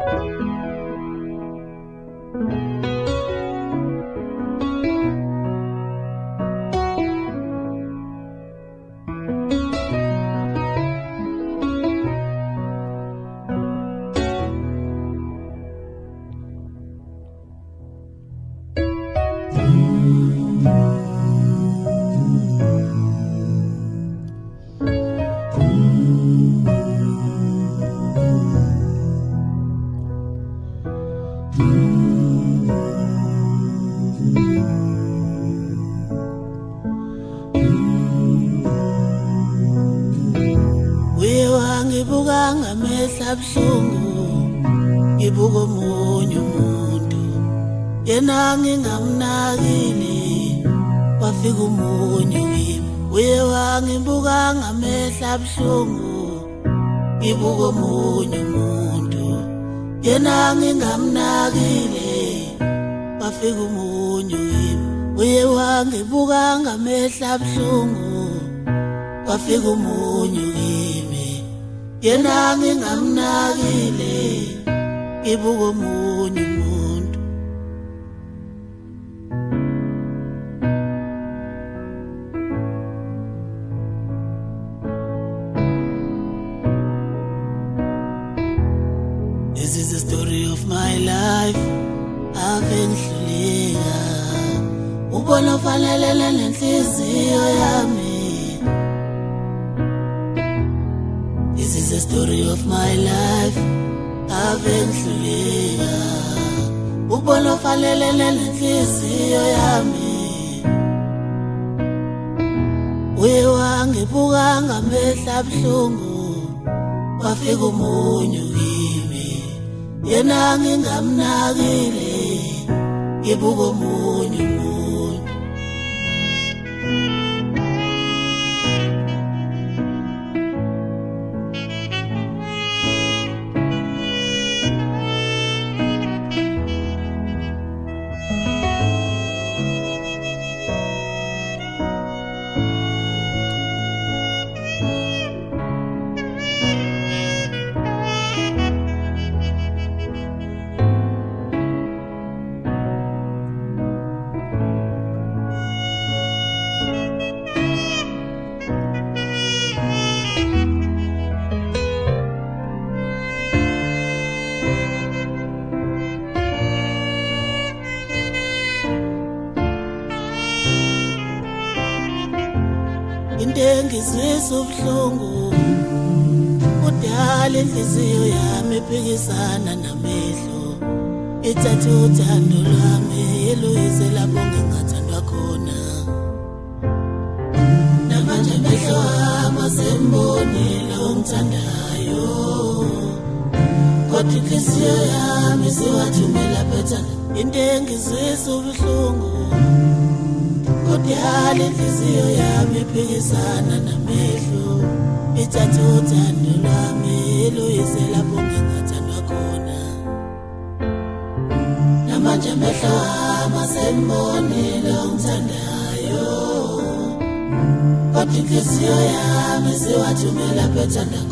Ngibuka omunye umuntu yena ngingamnakile wafika umunye kimi wangibuka ngamehlo abuhlungu ngibuka omunye umuntu yena ngingamnakile wafika umunye kimi wangibuka ngamehlo abuhlungu wafika umunye kimi yena ngingamnakile ngibuka omunye umuntu. This is the story of my life. Ave ngihluleka ubona ufanele lenhliziyo yami. This is the story of my life. Ave ngihluleka ubona ufanele lenhliziyo yami. Wangibuka ngamehlo abuhlungu wafika umunye kimi yena ngingamnakile ngibuka omunye umuntu. Ngizwisa ubuhlungu udala inhliziyo yami ephikisana namehlo ithatha uthando lwami eluyise lapho ngingathandwa khona. Namanje amehlo ami asembonile ongithandayo kodwa inhliziyo yami siwathumela phethana. Into engizwisa ubuhlungu kodwa inhliziyo yami ephikisana namehlo ithatha uthando lwami eluyise lapho ngingathandwa khona. Namanje amehlo ami asembonile ongithandayo kodwa inhliziyo yami siwathumela phethana.